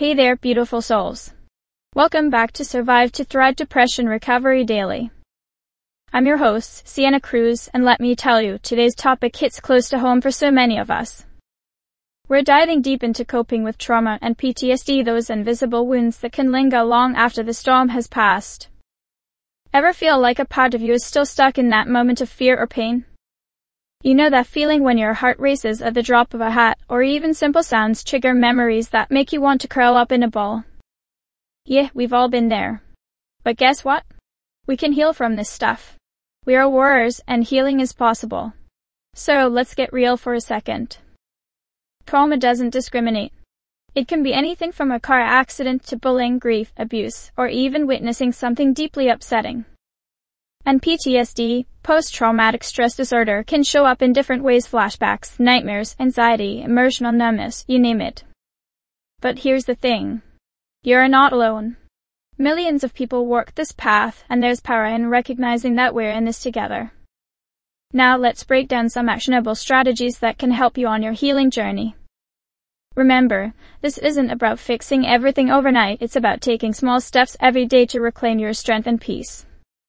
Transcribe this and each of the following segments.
Hey there, beautiful souls. Welcome back to Survive to Thrive Depression Recovery Daily. I'm your host, Sienna Cruz, and let me tell you, today's topic hits close to home for so many of us. We're diving deep into coping with trauma and PTSD, those invisible wounds that can linger long after the storm has passed. Ever feel like a part of you is still stuck in that moment of fear or pain? You know that feeling when your heart races at the drop of a hat, or even simple sounds trigger memories that make you want to curl up in a ball. Yeah, we've all been there. But guess what? We can heal from this stuff. We are warriors, and healing is possible. So let's get real for a second. Trauma doesn't discriminate. It can be anything from a car accident to bullying, grief, abuse, or even witnessing something deeply upsetting. And PTSD, post-traumatic stress disorder, can show up in different ways: flashbacks, nightmares, anxiety, emotional numbness, you name it. But here's the thing. You're not alone. Millions of people walk this path, and there's power in recognizing that we're in this together. Now let's break down some actionable strategies that can help you on your healing journey. Remember, this isn't about fixing everything overnight, it's about taking small steps every day to reclaim your strength and peace.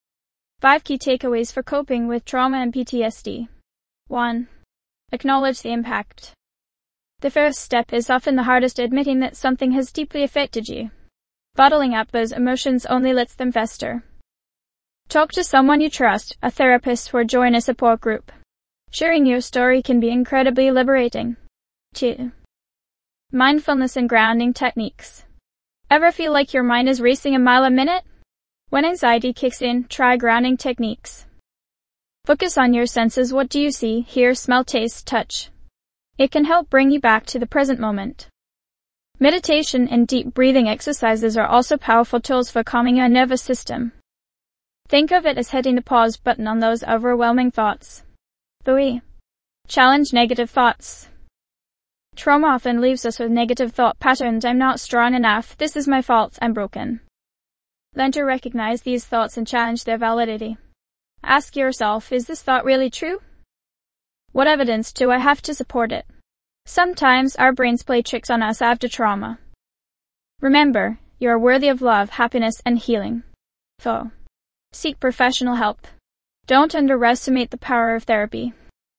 5 key takeaways for coping with trauma and PTSD. 1. Acknowledge the impact. The first step is often the hardest, admitting that something has deeply affected you. Bottling up those emotions only lets them fester. Talk to someone you trust, a therapist, or join a support group. Sharing your story can be incredibly liberating. 2. Mindfulness and grounding techniques. Ever feel like your mind is racing a mile a minute? When anxiety kicks in, try grounding techniques. Focus on your senses. What do you see, hear, smell, taste, touch? It can help bring you back to the present moment. Meditation and deep breathing exercises are also powerful tools for calming your nervous system. Think of it as hitting the pause button on those overwhelming thoughts. 3. Challenge negative thoughts. Trauma often leaves us with negative thought patterns: I'm not strong enough, this is my fault, I'm broken. Learn to recognize these thoughts and challenge their validity. Ask yourself, is this thought really true? What evidence do I have to support it? Sometimes our brains play tricks on us after trauma. Remember, you are worthy of love, happiness, and healing. 4. Seek professional help. Don't underestimate the power of therapy.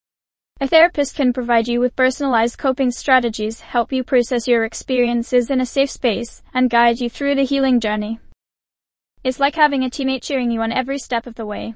A therapist can provide you with personalized coping strategies, help you process your experiences in a safe space, and guide you through the healing journey. It's like having a teammate cheering you on every step of the way.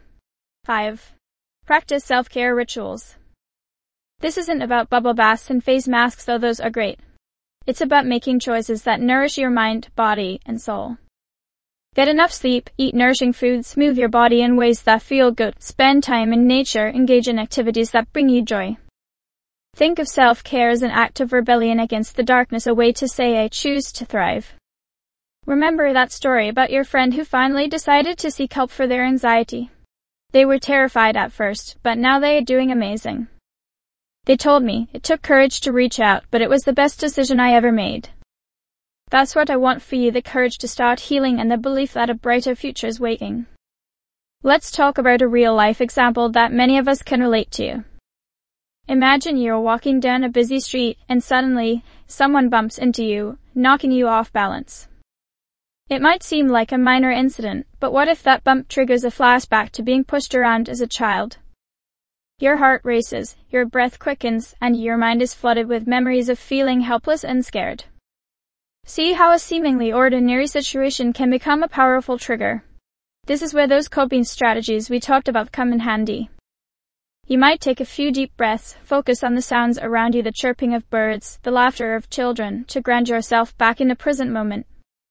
5. Practice self-care rituals. This isn't about bubble baths and face masks, though those are great. It's about making choices that nourish your mind, body, and soul. Get enough sleep, eat nourishing foods, move your body in ways that feel good, spend time in nature, engage in activities that bring you joy. Think of self-care as an act of rebellion against the darkness, a way to say, I choose to thrive. Remember that story about your friend who finally decided to seek help for their anxiety. They were terrified at first, but now they are doing amazing. They told me, it took courage to reach out, but it was the best decision I ever made. That's what I want for you, the courage to start healing and the belief that a brighter future is waiting. Let's talk about a real-life example that many of us can relate to. Imagine you're walking down a busy street and suddenly, someone bumps into you, knocking you off balance. It might seem like a minor incident, but what if that bump triggers a flashback to being pushed around as a child? Your heart races, your breath quickens, and your mind is flooded with memories of feeling helpless and scared. See how a seemingly ordinary situation can become a powerful trigger. This is where those coping strategies we talked about come in handy. You might take a few deep breaths, focus on the sounds around you, the chirping of birds, the laughter of children, to ground yourself back in the present moment.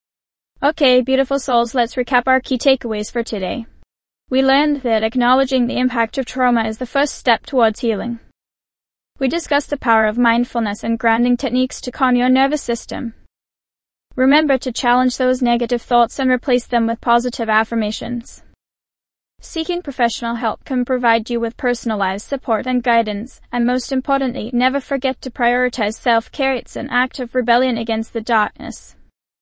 Okay, beautiful souls, let's recap our key takeaways for today. We learned that acknowledging the impact of trauma is the first step towards healing. We discussed the power of mindfulness and grounding techniques to calm your nervous system. Remember to challenge those negative thoughts and replace them with positive affirmations. Seeking professional help can provide you with personalized support and guidance, and most importantly, never forget to prioritize self-care. It's an act of rebellion against the darkness.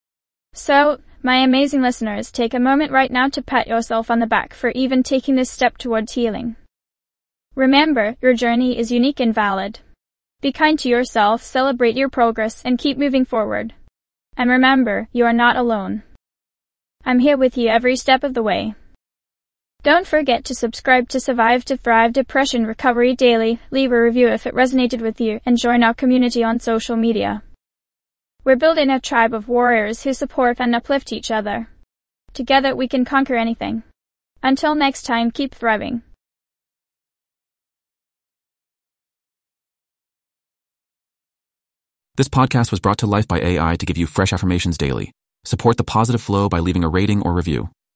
So, my amazing listeners, take a moment right now to pat yourself on the back for even taking this step towards healing. Remember, your journey is unique and valid. Be kind to yourself, celebrate your progress, and keep moving forward. And remember, you are not alone. I'm here with you every step of the way. Don't forget to subscribe to Survive to Thrive Depression Recovery Daily, leave a review if it resonated with you, and join our community on social media. We're building a tribe of warriors who support and uplift each other. Together we can conquer anything. Until next time, keep thriving. This podcast was brought to life by AI to give you fresh affirmations daily. Support the positive flow by leaving a rating or review.